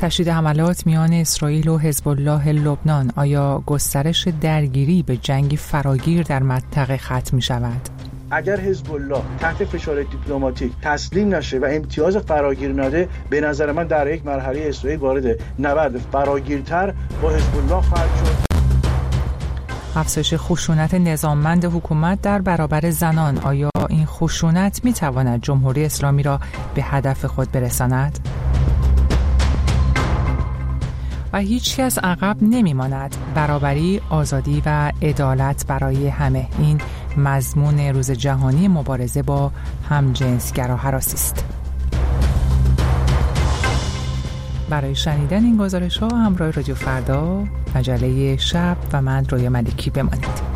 تشدید حملات میان اسرائیل و حزب الله لبنان، آیا گسترش درگیری به جنگی فراگیر در منطقه ختم می شود؟ اگر حزب الله تحت فشار دیپلماتیک تسلیم نشه و امتیاز فراگیر نده، به نظر من در یک مرحله اسرائیل وارد نبرد فراگیرتر با حزب الله خواهد شد. افزایش خشونت نظاممند حکومت در برابر زنان، آیا این خشونت می تواند جمهوری اسلامی را به هدف خود برساند؟ و هیچ کس عقب نمی ماند. برابری، آزادی و عدالت برای همه، این مضمون روز جهانی مبارزه با همجنسگرا هراسی است. برای شنیدن این گزارش‌ها همراه رادیو فردا، مجله شب و من رویا ملکی بمانید.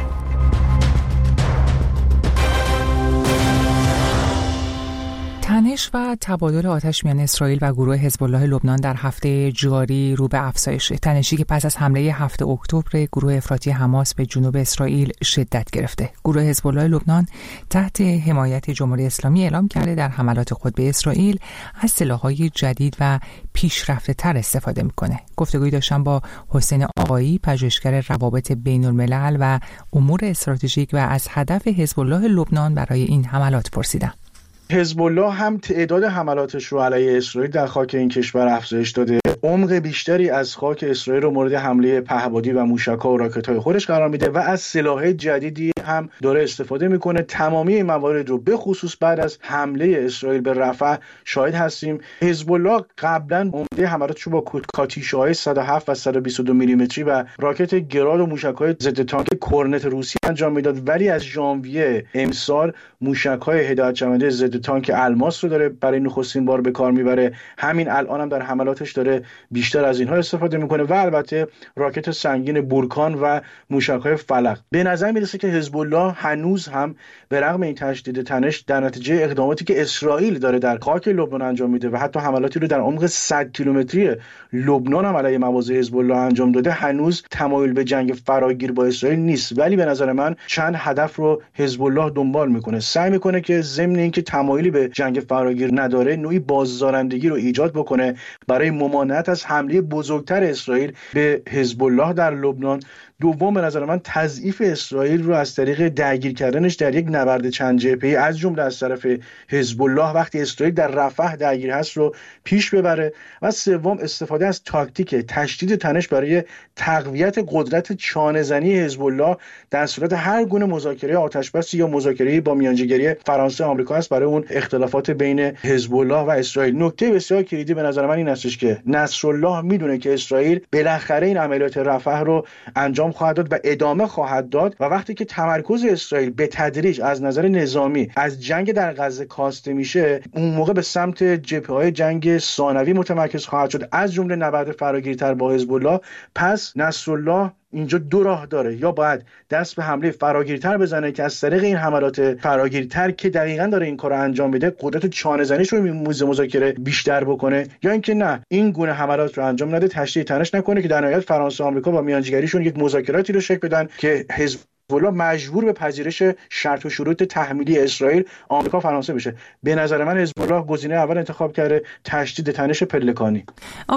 تنش و تبادل آتش میان اسرائیل و گروه حزب الله لبنان در هفته جاری رو به افزایش. تنشی که پس از حمله 7 اکتبر گروه افراطی حماس به جنوب اسرائیل شدت گرفته. گروه حزب الله لبنان تحت حمایت جمهوری اسلامی اعلام کرده در حملات خود به اسرائیل از سلاح‌های جدید و پیشرفته‌تر استفاده می‌کنه. گفتگویی داشتم با حسین آقایی، پژوهشگر روابط بین‌الملل و امور استراتژیک، و از هدف حزب الله لبنان برای این حملات پرسیدم. حزب الله هم تعداد حملاتش رو علیه اسرائیل در خاک این کشور افزایش داده. عمق بیشتری از خاک اسرائیل رو مورد حمله پهپادی و موشک‌ها و راکت‌های خودش قرار میده و از سلاح جدیدی هم داره استفاده میکنه. تمامی این موارد رو به خصوص بعد از حمله اسرائیل به رفح شاهد هستیم. حزب الله قبلا عمده حملاتش رو با کاتیشاهای 107 و 122 میلیمتری و راکت گراد و موشک‌های ضد تانک کورنت روسی انجام میداد، ولی از ژانویه امسال موشک‌های هدایت شونده ضد تانک الماس رو داره برای نخستین بار به کار میبره. همین الان هم در حملاتش داره بیشتر از اینها استفاده میکنه و البته راکت سنگین بورکان و موشک‌های فلق. به نظر میرسه که حزب الله هنوز هم به رغم این تشدید تنش در نتیجه اقداماتی که اسرائیل داره در خاک لبنان انجام میده و حتی حملاتی رو در عمق 100 کیلومتری لبنان هم علیه مواضع حزب الله انجام داده، هنوز تمایل به جنگ فراگیر با اسرائیل نیست. ولی به نظر من چند هدف رو حزب الله دنبال میکنه. سعی میکنه که ضمن اینکه تمایلی به جنگ فراگیر نداره، نوعی بازدارندگی رو ایجاد بکنه برای ممانعت از حمله بزرگتر اسرائیل به حزب الله در لبنان. دوم، به نظر من تضعیف اسرائیل رو از طریق درگیر کردنش در یک نبرد چند جبهه‌ای از جمله از طرف حزب الله وقتی اسرائیل در رفح درگیر هست رو پیش ببره. و سوم، استفاده از تاکتیک تشدید تنش برای تقویت قدرت چانه‌زنی حزب الله در صورت هر گونه مذاکره آتش‌بسی یا مذاکره با میانجیگری فرانسه و آمریکا است برای اون اختلافات بین حزب الله و اسرائیل. نکته بسیار کلیدی به نظر من این هستش که نصرالله میدونه که اسرائیل بالاخره این عملیات رفح رو انجام خواهد داد و ادامه خواهد داد، و وقتی که تمرکز اسرائیل به تدریج از نظر نظامی از جنگ در غزه کاسته میشه، اون موقع به سمت جبهه‌های جنگ ثانوی متمرکز خواهد شد، از جمله نبرد فراگیرتر با حزب الله. پس نصرالله اینجا دو راه داره: یا باید دست به حمله فراگیرتر بزنه که از طریق این حملات فراگیرتر که دقیقاً داره این کارو انجام میده قدرت چانه‌زنیش رو میزه مذاکره بیشتر بکنه، یا اینکه نه، این گونه حملات رو انجام نده، تشدید تنش نکنه که در نهایت فرانسه و آمریکا با میانجیگریشون یک مذاکراتی رو شکل بدن که حزب الله مجبور به پذیرش شرط و شروط تحمیلی اسرائیل، آمریکا، فرانسه بشه. به نظر من حزب الله گزینه اول انتخاب کرده تشدید تنش پلکانی.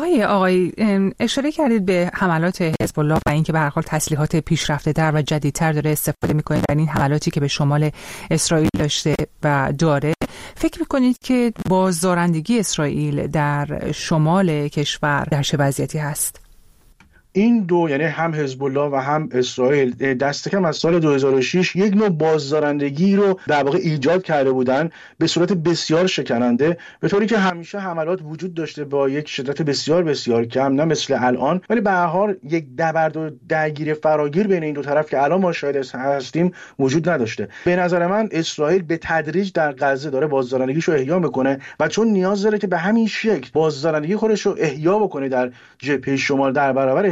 آقای اشاره کردید به حملات حزب الله و اینکه به هر حال تسلیحات پیشرفته‌تر و جدیدتر داره استفاده می‌کنه در این حملاتی که به شمال اسرائیل داشته و داره. فکر می‌کنید که بازدارندگی اسرائیل در شمال کشور در چه وضعیتی هست؟ این دو، یعنی هم حزب الله و هم اسرائیل، دست کم از سال 2006 یک نوع بازدارندگی رو در واقع ایجاد کرده بودن به صورت بسیار شکننده، به طوری که همیشه حملات وجود داشته با یک شدت بسیار بسیار کم، نه مثل الان، ولی به هر حال یک نبرد و درگیری فراگیر بین این دو طرف که الان ما شاهد هستیم وجود نداشته. به نظر من اسرائیل به تدریج در غزه داره بازدارندگیشو احیا میکنه و چون نیاز داره که به همین شکل بازدارندگی خودش رو احیا بکنه در جبهه شمال در برابر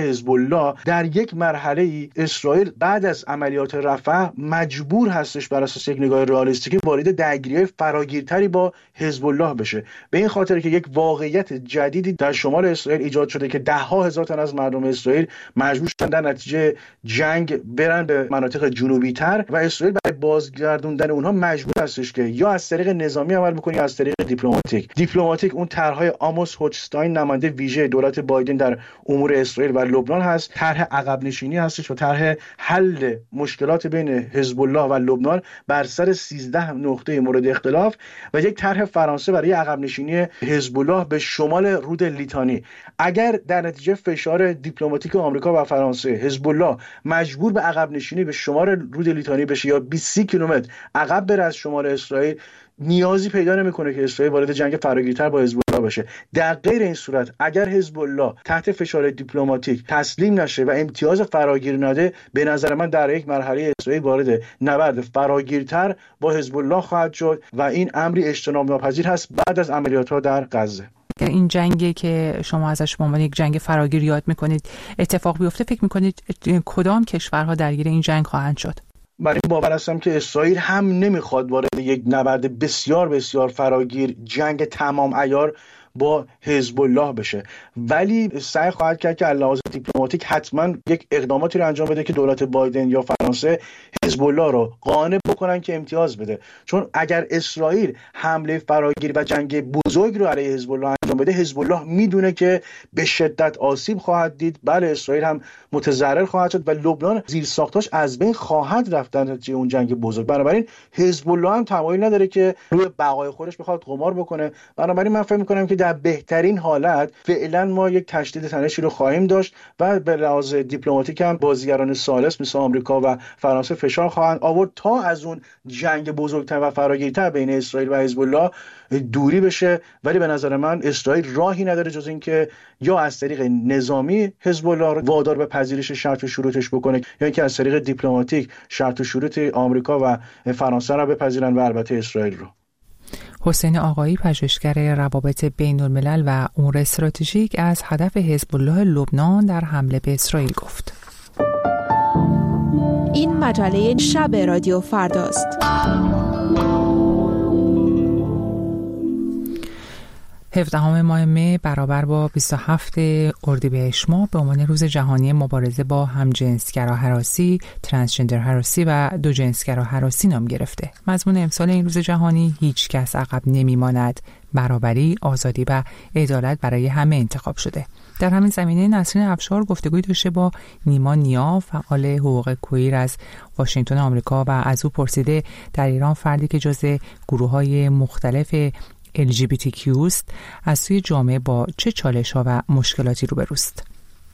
حزب الله در یک مرحله اسرائیل بعد از عملیات رفح مجبور هستش بر اساس یک نگاه رئالیستیکی وارد درگیری فراگیرتری با حزب الله بشه، به این خاطر که یک واقعیت جدیدی در شمال اسرائیل ایجاد شده که ده ها هزار تن از مردم اسرائیل مجبور شدن در نتیجه جنگ برن به مناطق جنوبی تر و اسرائیل برای بازگردوندن اونها مجبور هستش که یا از طریق نظامی عمل بکنه یا از طریق دیپلماتیک. اون طرحهای آموس هوچستاین نماینده ویژه دولت بایدن در امور اسرائیل و لبنان هست، طرح عقب نشینی هستش و طرح حل مشکلات بین حزب الله و لبنان بر سر 13 نقطه مورد اختلاف و یک طرح فرانسه برای عقب نشینی حزب الله به شمال رود لیتانی. اگر در نتیجه فشار دیپلماتیک آمریکا و فرانسه حزب الله مجبور به عقب نشینی به شمال رود لیتانی بشه یا 20 کیلومتر عقب بره از شمال اسرائیل، نیازی پیدا نمیکنه که اسرائیل وارد جنگ فراگیرتر با حزب الله بشه. در غیر این صورت اگر حزب الله تحت فشار دیپلماتیک تسلیم نشه و امتیاز فراگیر نده، به نظر من در یک مرحله اسرائیل وارد نبرد فراگیرتر با حزب الله خواهد شد و این امری اجتناب ناپذیر هست بعد از عملیات‌ها در غزه. این جنگی که شما ازش به عنوان یک جنگ فراگیر یاد میکنید اتفاق بیفته، فکر میکنید کدام کشورها درگیر این جنگ خواهند شد؟ من این باور هستم که اسرائیل هم نمیخواد وارد یک نبرد بسیار بسیار فراگیر، جنگ تمام عیار با حزب الله بشه، ولی سعی خواهد کرد که علاوه دیپلماتیک حتما یک اقداماتی رو انجام بده که دولت بایدن یا فرانسه حزب الله رو قانع بکنن که امتیاز بده. چون اگر اسرائیل حمله فراگیر و جنگ بزرگ رو علیه حزب الله انجام بده، حزب الله میدونه که به شدت آسیب خواهد دید، بله اسرائیل هم متضرر خواهد شد و لبنان زیر ساختاش از بین خواهد رفت در نتیجه اون جنگ بزرگ. بنابراین حزب الله هم تمایل نداره که روی بقای خودش بخواد قمار بکنه. بنابراین من فکر می‌کنم که در بهترین حالت فعلا ما یک تشدید تنشی رو خواهیم داشت و به لحاظ دیپلماتیک هم بازیگران ثالث مثل آمریکا و فرانسه فشار خواهند آورد تا از اون جنگ بزرگتر و فراگیرتر بین اسرائیل و حزب الله دوری بشه. ولی به نظر من اسرائیل راهی نداره جز اینکه یا از طریق نظامی حزب الله رو وادار به پذیرش شرط و شروطش بکنه یا اینکه از طریق دیپلماتیک شرط و شروط آمریکا و فرانسه را بپذیرن و البته اسرائیل رو. حسین آقایی، پژوهشگر روابط بین الملل و امور استراتژیک، از هدف حزب الله لبنان در حمله به اسرائیل گفت. این مجله شب رادیو فرداست. 17 ماه مه برابر با 27 اردیبهشت ماه به عنوان روز جهانی مبارزه با همجنسگرا هراسی، ترنسجندر هراسی و دو جنسگرا هراسی نام گرفته. مضمون امسال این روز جهانی هیچ کس عقب نمیماند، برابری، آزادی و عدالت برای همه انتخاب شده. در همین زمینه نسرین افشار گفتگوی داشته با نیما نیا، فعال حقوق کویر از واشنگتن آمریکا و از او پرسیده در ایران فردی که جزء گروه‌های مختلف LGBTQ است از سوی جامعه با چه چالش‌ها و مشکلاتی روبروست؟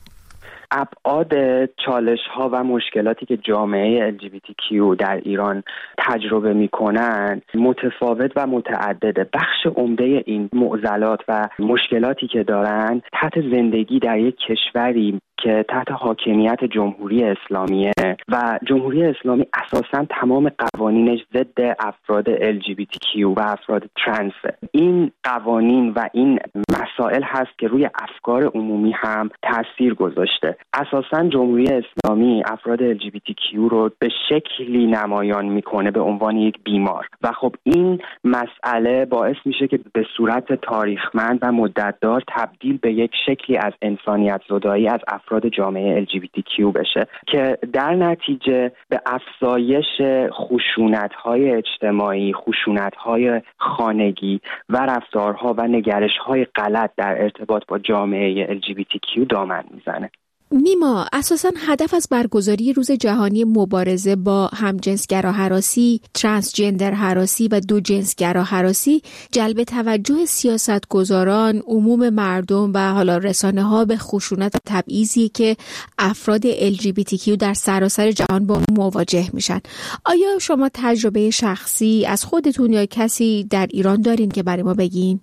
ابعاد چالش‌ها و مشکلاتی که جامعه LGBTQ در ایران تجربه می‌کنند متفاوت و متعدده. بخش عمده این معضلات و مشکلاتی که دارند تحت زندگی در یک کشوری که تحت حاکمیت جمهوری اسلامیه و جمهوری اسلامی اساساً تمام قوانینش ضد افراد LGBTQ و افراد ترنس. این قوانین و این مسائل هست که روی افکار عمومی هم تاثیر گذاشته. اساساً جمهوری اسلامی افراد LGBTQ رو به شکلی نمایان میکنه به عنوان یک بیمار و خب این مسئله باعث میشه که به صورت تاریخمند و مدتدار تبدیل به یک شکلی از انسانیت زدایی از افراد جامعه LGBTQ بشه که در نتیجه به افزایش خشونت‌های اجتماعی، خشونت‌های خانگی و رفتارها و نگرش‌های غلط در ارتباط با جامعه LGBTQ دامن میزنه. نیما، اساساً هدف از برگزاری روز جهانی مبارزه با همجنسگرا هراسی، ترنسجندر هراسی و دو جنسگرا هراسی جلب توجه سیاستگزاران، عموم مردم و حالا رسانه‌ها به خشونت و تبعیضی که افراد LGBTQ در سراسر جهان با مواجه میشن. آیا شما تجربه شخصی از خودتون یا کسی در ایران دارین که برای ما بگین؟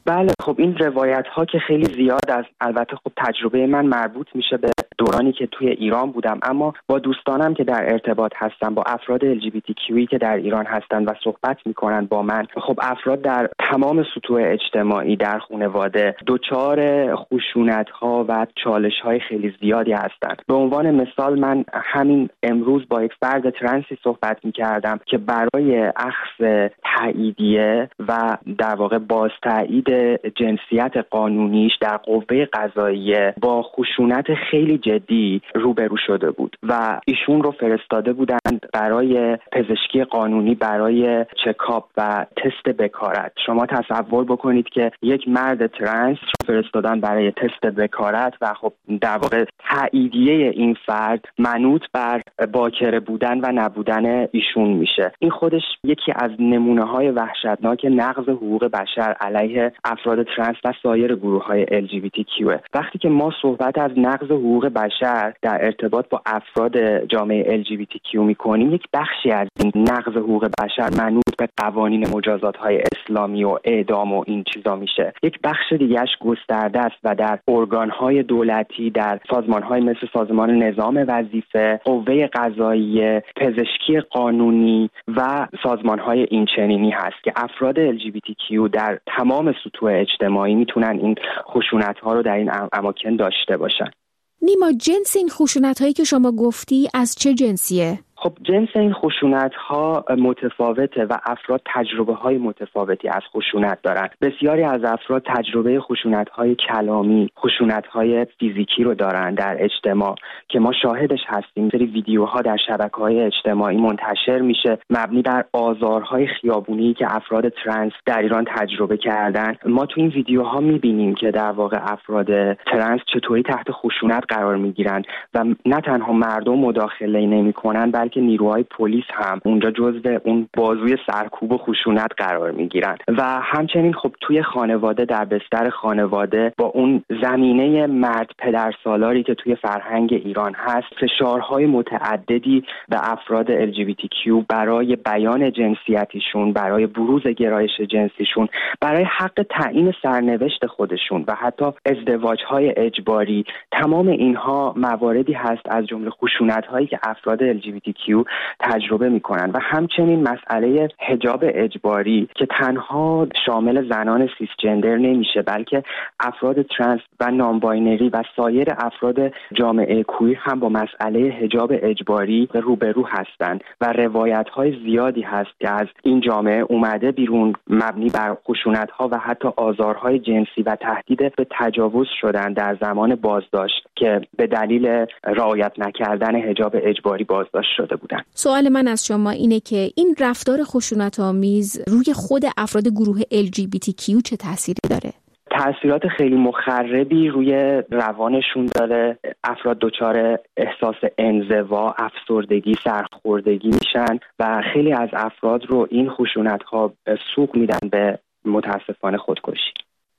بله، خب این روایت ها که خیلی زیاد است. البته خب تجربه من مربوط میشه به دورانی که توی ایران بودم، اما با دوستانم که در ارتباط هستن، با افراد LGBTQI که در ایران هستن و صحبت میکنن با من، خب افراد در تمام سطوح اجتماعی در خانواده دچار خشونت ها و چالش های خیلی زیادی هستند. به عنوان مثال من همین امروز با یک فرد ترنسی صحبت میکردم که برای اخذ تاییدیه و در واقع باز تایید جنسیت قانونیش در قوه قضاییه با خشونت خیلی جدی روبرو شده بود و ایشون رو فرستاده بودند برای پزشکی قانونی، برای چکاپ و تست بکارت. شما تصور بکنید که یک مرد ترنس رو فرستادن برای تست بکارت و خب در واقع تاییدیه این فرد منوط بر باکره بودن و نبودن ایشون میشه. این خودش یکی از نمونه‌های وحشتناک نقض حقوق بشر علیه افراد ترنس و سایر گروه‌های LGBTQ. وقتی که ما صحبت از نقض حقوق بشر در ارتباط با افراد جامعه LGBTQ می‌کنیم، یک بخشی از این نقض حقوق بشر منوط به قوانین مجازات‌های اسلامی و اعدام و این چیزا میشه. یک بخش دیگه‌اش گسترده است و در ارگان‌های دولتی، در سازمان‌های مثل سازمان نظام وظیفه، قوه قضاییه، پزشکی قانونی و سازمان‌های اینچنینی هست که افراد LGBTQ در تمام سطوح اجتماعی میتونن این خشونت‌ها رو در این اماکن داشته باشن. نیما، جنس این خشونت‌هایی که شما گفتی از چه جنسیه؟ خب جنس این خشونت‌ها متفاوته و افراد تجربه‌های متفاوتی از خشونت دارن. بسیاری از افراد تجربه خشونت‌های کلامی، خشونت‌های فیزیکی رو دارن در اجتماع که ما شاهدش هستیم. سری ویدیوها در شبکه‌های اجتماعی منتشر میشه مبنی بر آزارهای خیابونی که افراد ترنس در ایران تجربه کردن. ما تو این ویدیوها می‌بینیم که در واقع افراد ترنس چطوری تحت خشونت قرار می‌گیرن و نه تنها مردم مداخله نمی‌کنن بلکه نیروهای پلیس هم اونجا جزو اون بازوی سرکوب و خشونت قرار میگیرن و همچنین خب توی خانواده، در بستر خانواده، با اون زمینه مرد پدرسالاری که توی فرهنگ ایران هست، فشارهای متعددی به افراد LGBTQ برای بیان جنسیتیشون، برای بروز گرایش جنسیشون، برای حق تعیین سرنوشت خودشون و حتی ازدواجهای اجباری، تمام اینها مواردی هست از جمله خشونت‌هایی که افراد LGBTQ تجربه میکنن و همچنین مسئله حجاب اجباری که تنها شامل زنان سیسجندر نمیشه بلکه افراد ترنس و نانباینری و سایر افراد جامعه کویر هم با مسئله حجاب اجباری روبرو هستند و روایت‌های زیادی هست که از این جامعه اومده بیرون مبنی بر خشونت‌ها و حتی آزارهای جنسی و تهدید به تجاوز شدن در زمان بازداشت که به دلیل رعایت نکردن حجاب اجباری بازداشت شده بودن. سوال من از شما اینه که این رفتار خشونت‌آمیز روی خود افراد گروه LGBTQ چه تأثیری داره؟ تأثیرات خیلی مخربی روی روانشون داره. افراد دچار احساس انزوا، افسردگی، سرخوردگی میشن و خیلی از افراد رو این خشونت‌ها سوق میدن به متاسفانه خودکشی.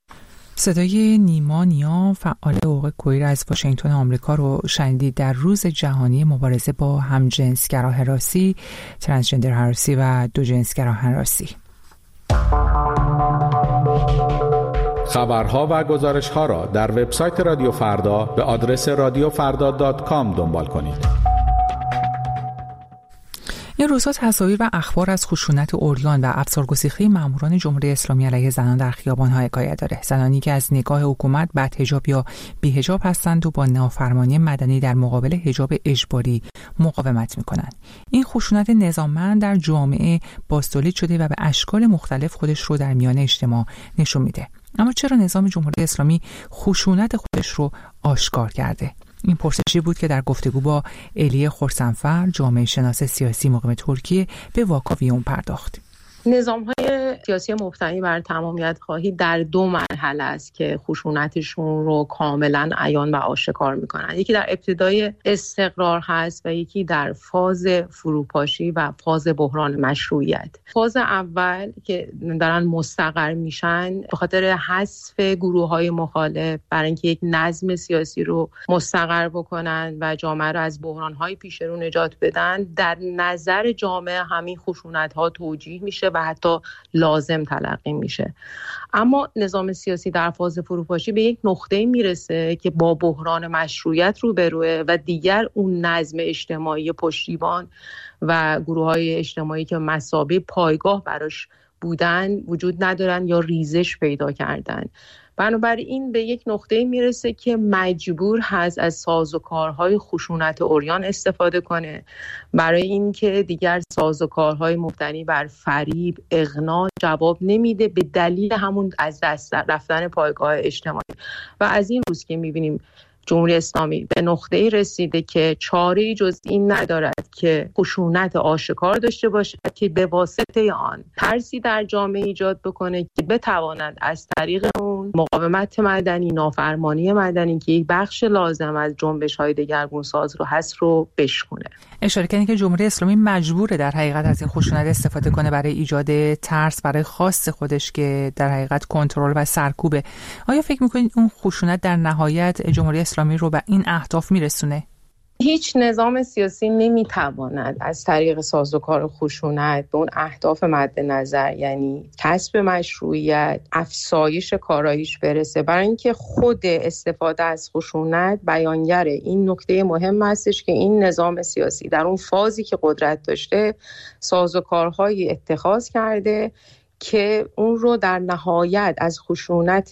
صدای نیما نیا، فعال حقوق کویر از واشنگتن آمریکا رو شنیدید در روز جهانی مبارزه با همجنسگرا هراسی، ترنسجندر هراسی و دوجنسگرا هراسی. خبرها و گزارش‌ها را در وبسایت رادیو فردا به آدرس radiofrda.com دنبال کنید. این روزها تصاویر و اخبار از خشونت عریان و افسارگسیخته ماموران جمهوری اسلامی علیه زنان در خیابان‌ها حکایت داره. زنانی که از نگاه حکومت بدحجاب یا بی‌حجاب هستند و با نافرمانی مدنی در مقابل حجاب اجباری مقاومت می‌کنند. این خشونت نظاممند در جامعه بازتولید شده و به اشکال مختلف خودش رو در میان اجتماع نشون میده. اما چرا نظام جمهوری اسلامی خشونت خودش رو آشکار کرده؟ این پرسشی بود که در گفتگو با الی خرسنفر، جامعه شناس سیاسی مقیم ترکیه، به واکاوی اون پرداخت. نظام‌های سیاسی مبتنی بر تمامیت خواهی در دو مرحله است که خشونتشون رو کاملا عیان و آشکار میکنن. یکی در ابتدای استقرار هست و یکی در فاز فروپاشی و فاز بحران مشروعیت. فاز اول که دارن مستقر میشن به خاطر حذف گروه‌های مخالف برای اینکه یک نظم سیاسی رو مستقر بکنن و جامعه رو از بحران‌های پیش رو نجات بدن، در نظر جامعه همین خشونت‌ها توجیه میشه و و حتی لازم تلقی میشه. اما نظام سیاسی در فاز فروپاشی به یک نقطه میرسه که با بحران مشروعیت روبروه و دیگر اون نظم اجتماعی پشتیبان و گروه‌های اجتماعی که مثابه پایگاه براش بودن وجود ندارن یا ریزش پیدا کردن. بنابراین به یک نقطه میرسه که مجبور هست از سازوکارهای خشونت عریان استفاده کنه برای اینکه دیگر سازوکارهای مبتنی بر فریب، اغنا جواب نمیده، به دلیل همون از دست رفتن پایگاه اجتماعی. و از این روز که میبینیم جمهوری اسلامی به نقطه‌ای رسیده که چاره‌ای جز این ندارد که خشونت آشکار داشته باشد که به واسطه آن ترسی در جامعه ایجاد بکنه که بتواند از طریق اون مقاومت مدنی، نافرمانی مدنی که یک بخش لازم از جنبش‌های دگرگونساز رو هست رو بشکونه. اشاره کردین که جمهوری اسلامی مجبوره در حقیقت از این خشونت استفاده کنه برای ایجاد ترس برای خواست خودش که در حقیقت کنترل و سرکوبه. آیا فکر می‌کنید اون خشونت در نهایت جمهوری اسلامی رو به این اهداف میرسونه؟ هیچ نظام سیاسی نمیتواند از طریق سازوکار خشونت به اون اهداف مد نظر، یعنی کسب مشروعیت، افزایش کاراییش برسه، برای اینکه خود استفاده از خشونت بیانگر این نکته مهم هستش که این نظام سیاسی در اون فازی که قدرت داشته سازوکارهای اتخاذ کرده که اون رو در نهایت از خشونت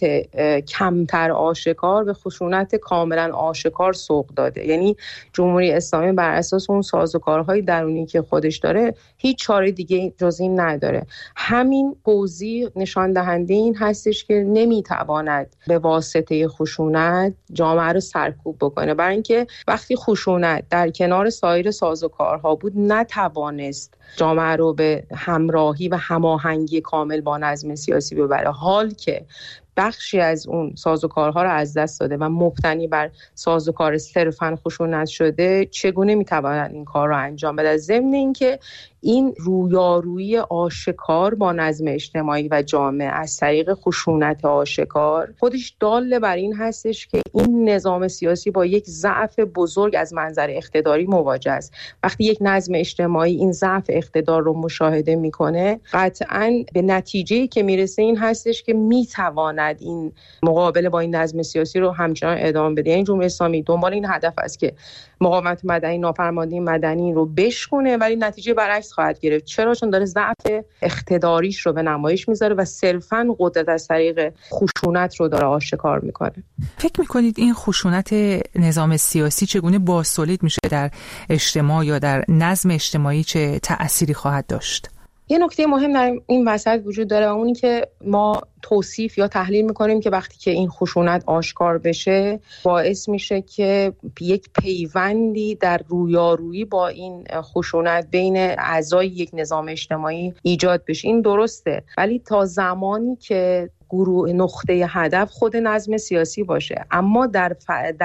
کمتر آشکار به خشونت کاملا آشکار سوق داده. یعنی جمهوری اسلامی بر اساس اون سازوکارهای درونی که خودش داره هیچ چاره دیگه جز این نداره. همین توضیح نشان دهنده این هستش که نمیتواند به واسطه خشونت جامعه رو سرکوب بکنه، برای اینکه وقتی خشونت در کنار سایر سازوکارها بود نتوانست جامعه رو به همراهی و هماهنگی کامل با نظم سیاسی ببره. حال که بخشی از اون سازوکارها رو از دست داده و مبتنی بر سازوکار صرفاً خشونت شده، چگونه میتواند این کار رو انجام بده؟ ضمن اینکه این رویارویی آشکار با نظم اجتماعی و جامعه از طریق خشونت آشکار خودش دال بر این هستش که این نظام سیاسی با یک ضعف بزرگ از منظر اقتداری مواجه است. وقتی یک نظم اجتماعی این ضعف اقتدار رو مشاهده میکنه، قطعاً به نتیجه‌ای که میرسه این هستش که میتواند این مقابله با این نظم سیاسی رو همچنان ادامه بده. یعنی جمهوری اسلامی دنبال این هدف است که مقاومت مدنی، نافرمانی مدنی رو بشکونه، ولی نتیجه برعکس خواهد گرفت. چرا؟ چون داره ضعف اقتداریش رو به نمایش میذاره و صرفاً قدرت از طریق خشونت رو داره آشکار میکنه. فکر میکنید این خشونت نظام سیاسی چگونه بازتولید میشه در اجتماع یا در نظم اجتماعی، چه تأثیری خواهد داشت؟ یه نکته مهم در این وسط وجود داره و اونی که ما توصیف یا تحلیل میکنیم که وقتی که این خشونت آشکار بشه باعث میشه که یک پیوندی در رویارویی با این خشونت بین اعضای یک نظام اجتماعی ایجاد بشه. این درسته، ولی تا زمانی که گروه نقطه هدف خود نظم سیاسی باشه، اما در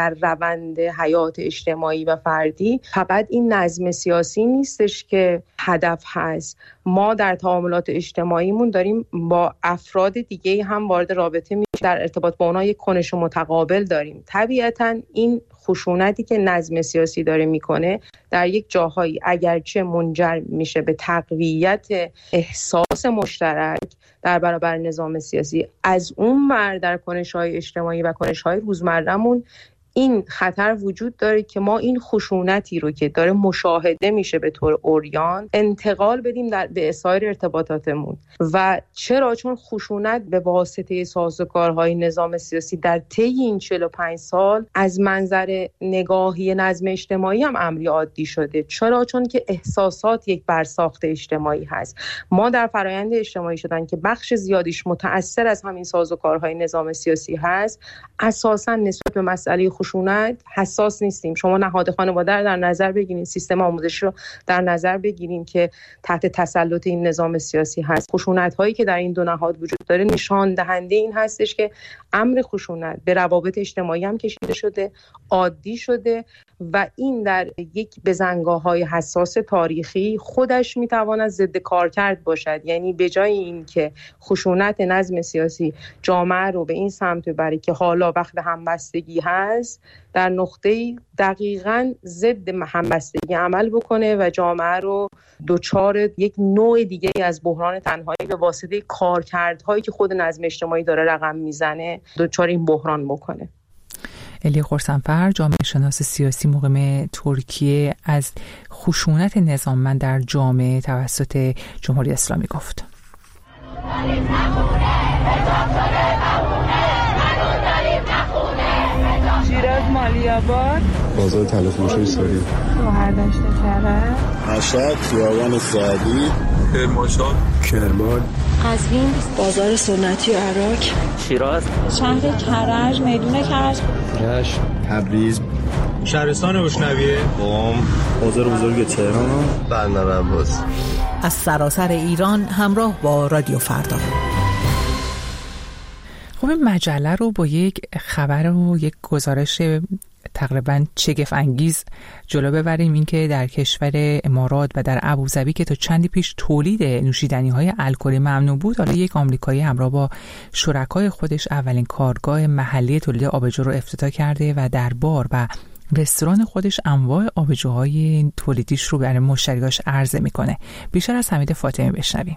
روند حیات اجتماعی و فردی فقط این نظم سیاسی نیستش که هدف هست. ما در تعاملات اجتماعیمون داریم با افراد دیگه هم وارد رابطه میشیم، در ارتباط با اونها یک کنش متقابل داریم. طبیعتاً این خشونتی که نظم سیاسی داره میکنه در یک جاهایی اگرچه منجر میشه به تقویت احساس مشترک در برابر نظام سیاسی، از اون ور در کنش‌های اجتماعی و کنش‌های روزمره‌مون این خطر وجود داره که ما این خشونتی رو که داره مشاهده میشه به طور عریان انتقال بدیم به سایر ارتباطاتمون. و چرا؟ چون خشونت به واسطه سازوکارهای نظام سیاسی در طی این 45 سال از منظر نگاهی نظم اجتماعی هم امری عادی شده. چرا؟ چون که احساسات یک برساخت اجتماعی هست. ما در فرایند اجتماعی شدن که بخش زیادیش متأثر از همین سازوکارهای نظام سیاسی هست، اساساً نسبت به مسئله خشونت حساس نیستیم. شما نهاد خانواده رو در نظر بگیرید، سیستم آموزشی رو در نظر بگیرید که تحت تسلط این نظام سیاسی هست. خشونت هایی که در این دو نهاد وجود داره نشان دهنده این هستش که امر خشونت به روابط اجتماعی هم کشیده شده، عادی شده و این در یک بزنگاه‌های حساس تاریخی خودش میتواند ضد کارکرد باشد. یعنی به جای این که خشونت نظم سیاسی جامعه رو به این سمت ببره که حالا وقت همبستگی هست، در نقطه‌ای دقیقاً ضد همبستگی عمل بکنه و جامعه رو دچار یک نوع دیگه از بحران تنهایی به واسطه کارکردهایی که خود نظم اجتماعی داره رقم میزنه دچار این بحران بکنه. الی خرسنفر، جامعه شناس سیاسی مقیم ترکیه، از خشونت نظاممند در جامعه توسط جمهوری اسلامی گفت. شیراز، مالی‌آباد، بازار طلایه‌فروشی ساری، شهردشت کرج، مشهد، خیابان سعدی، کرمانشاه، کرمان، قزوین، بازار سنتی عراق، شیراز، شهر کرج، میدون کرج، رشت، تبریز، شهرستان بشنویه، قم، بازار بزرگ تهران، بندر عباس. از سراسر ایران همراه با رادیو فردا. خب این مجله رو با یک خبر و یک گزارش تقریبا شگفت انگیز جلو ببریم، این که در کشور امارات و در ابوظبی که تا چندی پیش تولید نوشیدنی‌های الکلی ممنوع بود، حالا یک آمریکایی همراه با شرکای خودش اولین کارگاه محلی تولید آبجو رو افتتاح کرده و در بار و رستوران خودش انواع آبجوهای تولیدیش رو برای مشتریاش عرضه میکنه. بیشتر از حمید فاطمی بشنویم.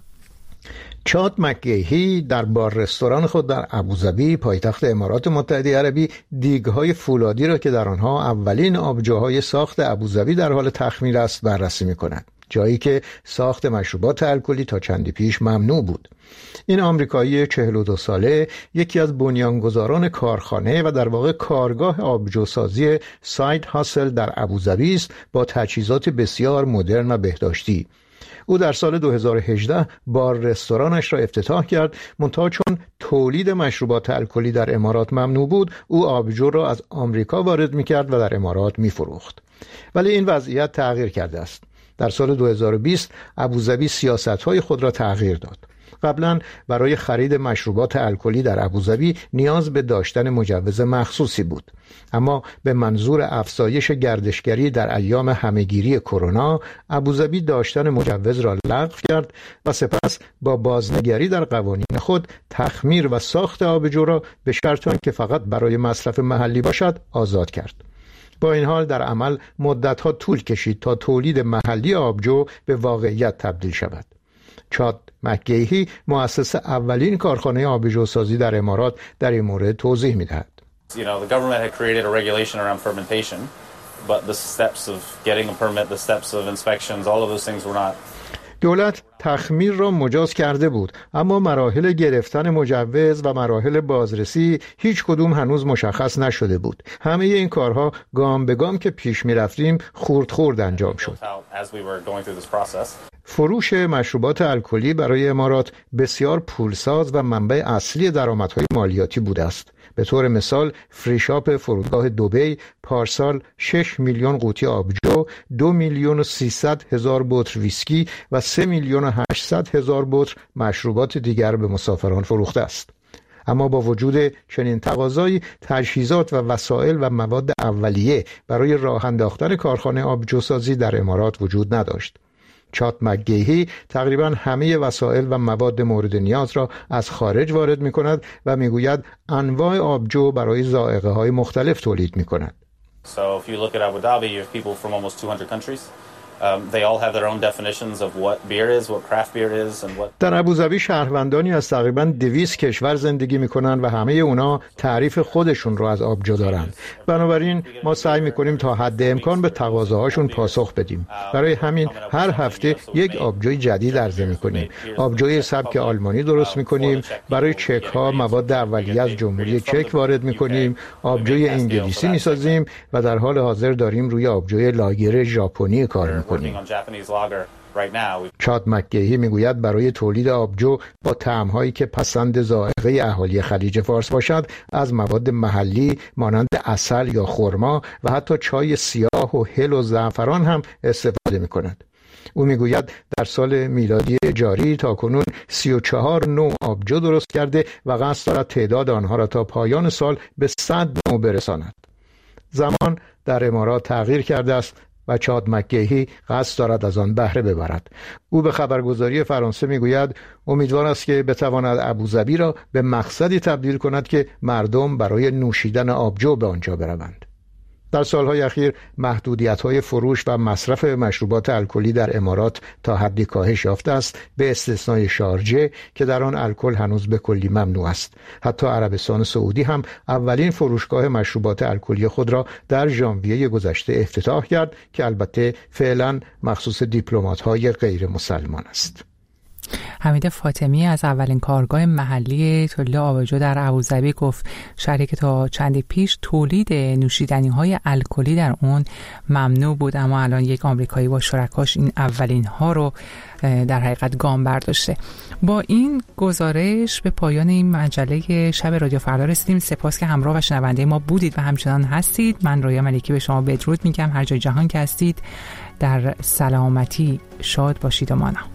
چاد مکگیهی در بار رستوران خود در ابوظبی پایتخت امارات متحده عربی دیگ‌های فولادی را که در آنها اولین آبجوهای ساخت ابوظبی در حال تخمیر است بررسی می‌کند، جایی که ساخت مشروبات الکلی تا چندی پیش ممنوع بود. این آمریکایی 42 ساله یکی از بنیانگذاران کارخانه و در واقع کارگاه آبجوسازی ساید هاسل در ابوظبی است با تجهیزات بسیار مدرن و بهداشتی. او در سال 2018 بار رستورانش را افتتاح کرد، منتها چون تولید مشروبات الکلی در امارات ممنوع بود، او آبجو را از آمریکا وارد می‌کرد و در امارات می‌فروخت. ولی این وضعیت تغییر کرده است. در سال 2020 ابوظبی سیاست‌های خود را تغییر داد. قبلا برای خرید مشروبات الکلی در ابوظبی نیاز به داشتن مجوز مخصوصی بود، اما به منظور افزایش گردشگری در ایام همهگیری کرونا، ابوظبی داشتن مجوز را لغو کرد و سپس با بازنگری در قوانین خود تخمیر و ساخت آبجو را به شرط آنکه فقط برای مصرف محلی باشد آزاد کرد. با این حال در عمل مدت‌ها طول کشید تا تولید محلی آبجو به واقعیت تبدیل شود. چاد مکگیهی مؤسس اولین کارخانه آبجوسازی در امارات در این مورد توضیح می‌دهد. The government had created a regulation around fermentation, but the steps of getting a permit, the steps of inspections, all of those things were not. دولت تخمیر را مجاز کرده بود، اما مراحل گرفتن مجوز و مراحل بازرسی هیچ کدوم هنوز مشخص نشده بود. همه این کارها گام به گام که پیش می رفتیم خرد انجام شد. فروش مشروبات الکلی برای امارات بسیار پولساز و منبع اصلی درآمدهای مالیاتی بوده است. به طور مثال فریشاپ فرودگاه دبی پارسال 6 میلیون قوطی آبجو، 2,300,000 بطر ویسکی و 3,800,000 بطر مشروبات دیگر به مسافران فروخته است. اما با وجود چنین تقاضایی، تجهیزات و وسایل و مواد اولیه برای راه انداختن کارخانه آبجوسازی در امارات وجود نداشت. چاد مکگیهی تقریبا همه وسایل و مواد مورد نیاز را از خارج وارد می کند و می گوید انواع آبجو برای ذائقه های مختلف تولید می کند. So if you look at Abu Dhabi, you have people from almost 200 countries. They all have their own definitions of what beer is, what craft beer is and what. در ابوظبی شهروندانی از تقریباً 200 کشور زندگی می‌کنند و همه اونا تعریف خودشون رو از آبجو دارند. بنابراین ما سعی می‌کنیم تا حد امکان به تقاضاهاشون پاسخ بدیم. برای همین هر هفته یک آبجوی جدید عرضه می‌کنیم. آبجوی سبک آلمانی درست می‌کنیم، برای چک‌ها مواد اولیه از جمهوری چک وارد می‌کنیم، آبجوی انگلیسی می‌سازیم و در حال حاضر داریم روی آبجوی لاگر ژاپنی کار می‌کنیم. چاد مکگیهی میگوید برای تولید آبجو با طعم‌هایی که پسند ذائقه اهالی خلیج فارس باشد، از مواد محلی مانند عسل یا خرما و حتی چای سیاه و هل و زعفران هم استفاده می‌کند. او میگوید در سال میلادی جاری تاکنون 34 نوع آبجو درست کرده و قصد دارد تعداد آنها را تا پایان سال به 100 نوع برساند. زمان در امارات تغییر کرده است و چاد مکگیهی قصد دارد از آن بهره ببرد. او به خبرگزاری فرانسه میگوید امیدوار است که بتواند ابوظبی را به مقصدی تبدیل کند که مردم برای نوشیدن آبجو به آنجا بروند. در سالهای اخیر محدودیت‌های فروش و مصرف مشروبات الکلی در امارات تا حدی کاهش یافته است، به استثنای شارجه که در آن الکل هنوز به کلی ممنوع است. حتی عربستان سعودی هم اولین فروشگاه مشروبات الکلی خود را در ژانویه گذشته افتتاح کرد که البته فعلا مخصوص دیپلمات‌های غیر مسلمان است. حمید فاطمی از اولین کارگاه محلی تولید آبجو در ابوظبی گفت شهری که تا چندی پیش تولید نوشیدنی‌های الکلی در اون ممنوع بود، اما الان یک آمریکایی با شرکاش این اولین ها رو در حقیقت گام برداشته. با این گزارش به پایان این مجله شب رادیو فردا رسیدیم. سپاس که همراه و شنونده ما بودید و همچنان هستید. من رویا ملکی به شما بدرود میگم. هر جای جهان که هستید در سلامتی شاد باشید و مانا.